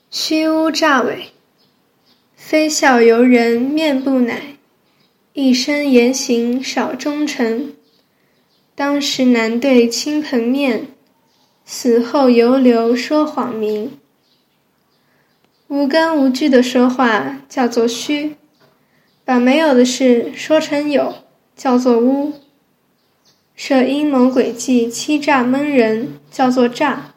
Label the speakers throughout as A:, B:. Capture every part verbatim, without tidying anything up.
A: 虚乌诈伪，非孝由人面不乃，一生言行少忠诚。当时难对亲朋面，死后犹留说谎名。无根无据的说话叫做虚，把没有的事说成有叫做污，设阴谋诡计欺诈蒙人叫做诈，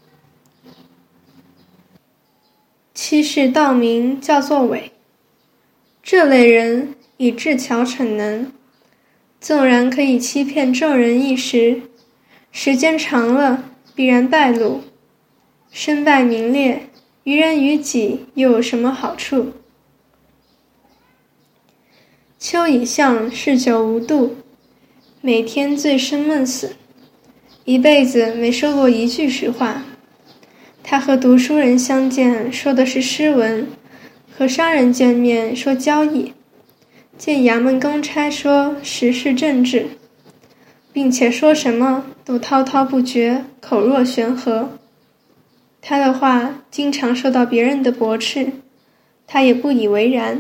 A: 欺世盗名叫做伪。这类人以智巧逞能，纵然可以欺骗众人一时，时间长了必然败露，身败名裂，于人于己又有什么好处？邱以相嗜酒无度，每天醉生梦死，一辈子没说过一句实话。他和读书人相见说的是诗文，和商人见面说交易，见衙门公差说时事政治，并且说什么都滔滔不绝，口若悬河。他的话经常受到别人的驳斥，他也不以为然。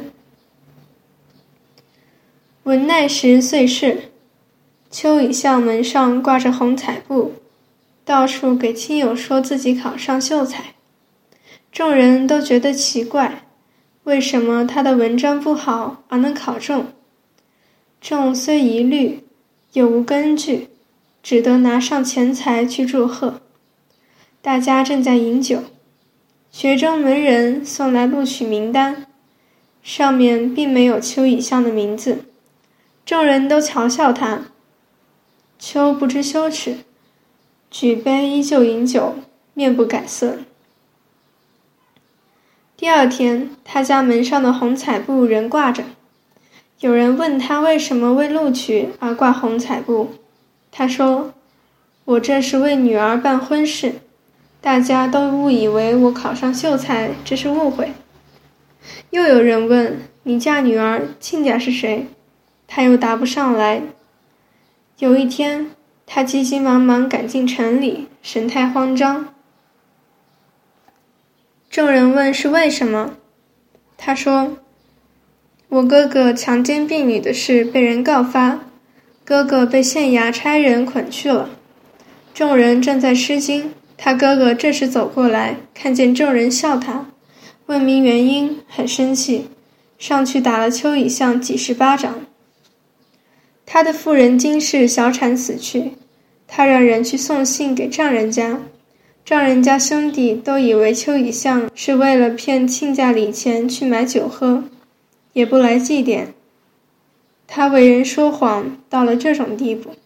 A: 文奈时岁逝，邱以相门上挂着红彩布，到处给亲友说自己考上秀才。众人都觉得奇怪，为什么他的文章不好而能考中？众虽疑虑，又无根据，只得拿上钱财去祝贺。大家正在饮酒，学中门人送来录取名单，上面并没有邱以相的名字。众人都嘲笑他，邱不知羞耻，举杯依旧饮酒，面不改色。第二天，他家门上的红彩布仍挂着。有人问他为什么为录取而挂红彩布，他说：“我这是为女儿办婚事，大家都误以为我考上秀才，这是误会。”又有人问：“你嫁女儿，亲家是谁？”他又答不上来。有一天，他急急忙忙赶进城里，神态慌张。众人问是为什么，他说：“我哥哥强奸婢女的事被人告发，哥哥被县衙差人捆去了。众人正在吃惊，他哥哥这时走过来，看见众人笑他，问明原因，很生气，上去打了邱以相几十巴掌。他的妇人金氏小产死去，他让人去送信给丈人家，丈人家兄弟都以为邱以相是为了骗亲家礼钱去买酒喝，也不来祭奠。他为人说谎到了这种地步。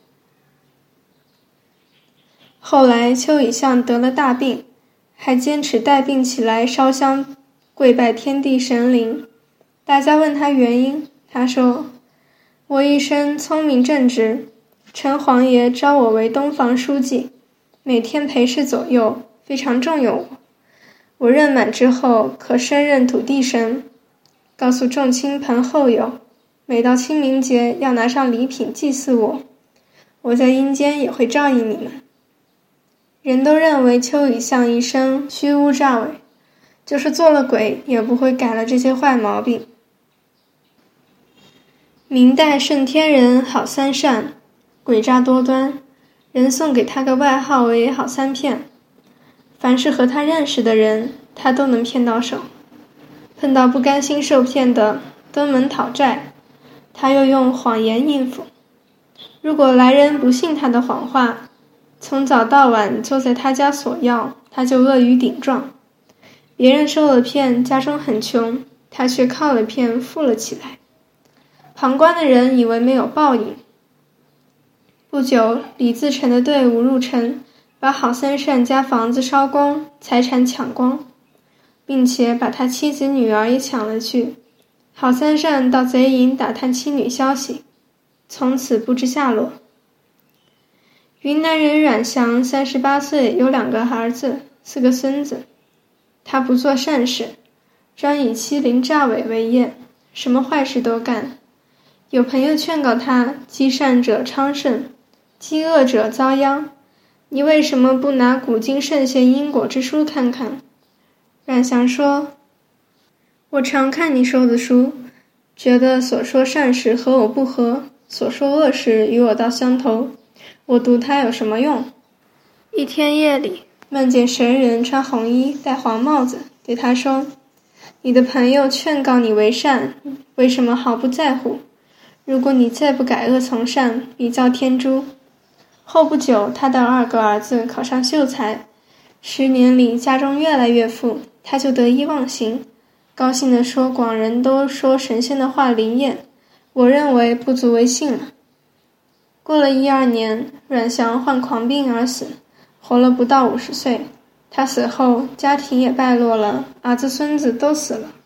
A: 后来邱以相得了大病，还坚持带病起来烧香跪拜天地神灵。大家问他原因，他说：“我一生聪明正直，城隍爷招我为东房书记，每天陪侍左右，非常重用我。我任满之后，可升任土地神，告诉众亲朋厚友，每到清明节要拿上礼品祭祀我，我在阴间也会照应你们。”人都认为邱以相一生虚乌诈伪，就是做了鬼也不会改了这些坏毛病。明代顺天人郝三善诡诈多端，人送给他个外号为郝三骗。凡是和他认识的人，他都能骗到手。碰到不甘心受骗的登门讨债，他又用谎言应付。如果来人不信他的谎话，从早到晚坐在他家索要，他就阿谀顶撞。别人受了骗，家中很穷，他却靠了骗富了起来。旁观的人以为没有报应。不久，李自成的队伍入城，把郝三善家房子烧光，财产抢光，并且把他妻子女儿也抢了去。郝三善到贼营打探妻女消息，从此不知下落。云南人阮祥三十八岁，有两个儿子，四个孙子。他不做善事，专以欺凌诈伪为业，什么坏事都干。有朋友劝告他，积善者昌盛，积恶者遭殃，你为什么不拿古今圣贤因果之书看看？ 阮祥说：我常看你收的书，觉得所说善事和我不合，所说恶事与我倒相投，我读它有什么用？一天夜里，梦见神人穿红衣戴黄帽子，对他说：你的朋友劝告你为善，为什么毫不在乎？如果你再不改恶从善，必遭天诛。后不久，他的二个儿子考上秀才，十年里家中越来越富，他就得意忘形，高兴地说广人都说神仙的话灵验，我认为不足为信了。过了一二年，阮祥患狂病而死，活了不到五十岁。他死后，家庭也败落了，儿子孙子都死了。